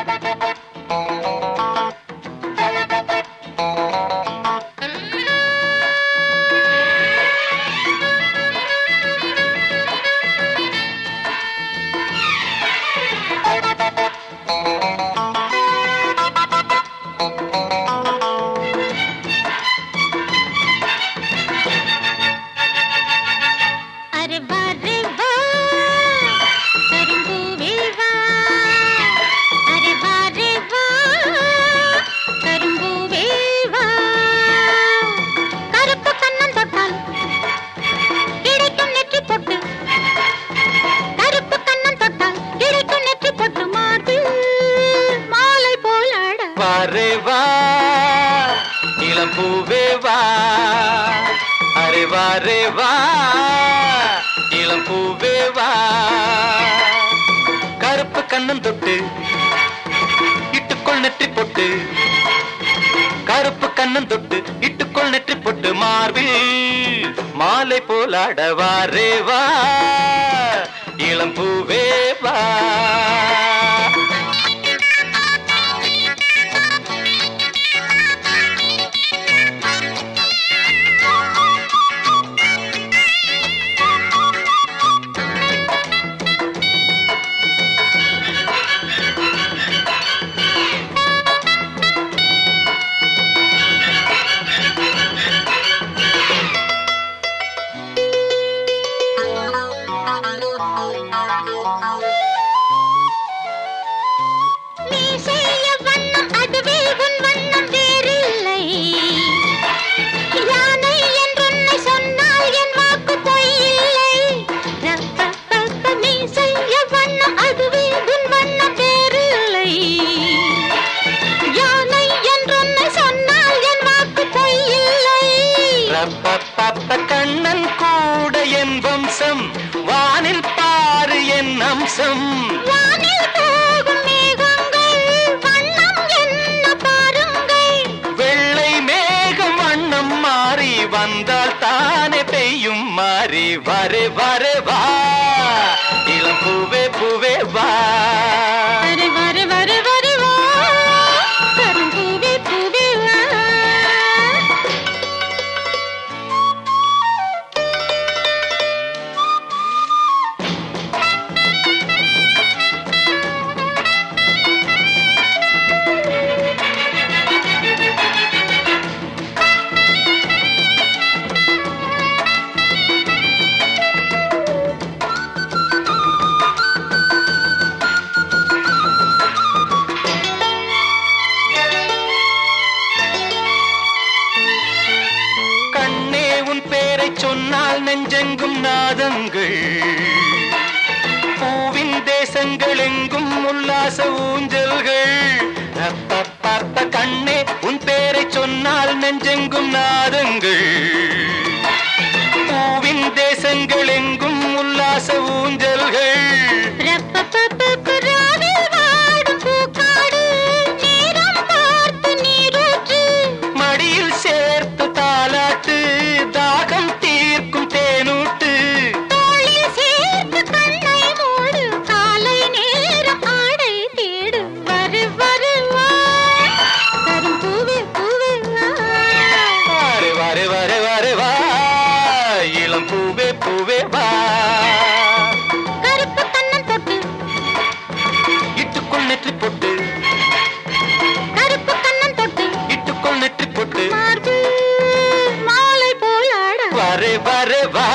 अरे वाह इलम पूवे वाह अरे वाह रे वाह इलम पूवे वाह கருப்பு கண்ணம் தொட்டு இட்டுக்கொள் நெற்றி பொட்டு கருப்பு கண்ணம் தொட்டு இட்டுக்கொள் நெற்றி பொட்டு மார்பில் மாலை போலாடவா ரே வா இளம் பூவே வா கண்ணன் கூட என் வம்சம் வானில் பாரு என் அம்சம் வெள்ளை மேகம் வண்ணம் மாறி வந்தால் தானே பெய்யும் மாறி வரே வரே வா இளம் பூவே பூவே வா சொன்னால் நெஞ்செங்கும் நாதங்கள் பூவின் தேசங்கள் எங்கும் உல்லாச ஊஞ்சல்கள் கண்ணே உன் பேரை சொன்னால் நெஞ்செங்கும் நாதங்கள் பூவின் தேசங்கள் எங்கும் உல்லாச ஊஞ்சல்கள் மடியில் சேர்த்து தாலாட்டு தாகம் தீர்க்கும் தேனூட்டு சேர்த்து கண்ணை மூடு காலை நேரம் ஆடை தேடு வரு வரு வரும் பூவே பூவே வாரு வாரு வாரு வாரு வா இளம் பூவே பூவே வா கருப்பு கண்ணம் தொட்டு இட்டுக்குள் நெற்றி பொட்டு கருப்பு கண்ணம் தொட்டு இட்டுக்குள் நெற்றி பொட்டு மாலை போலாட வரே வரே வா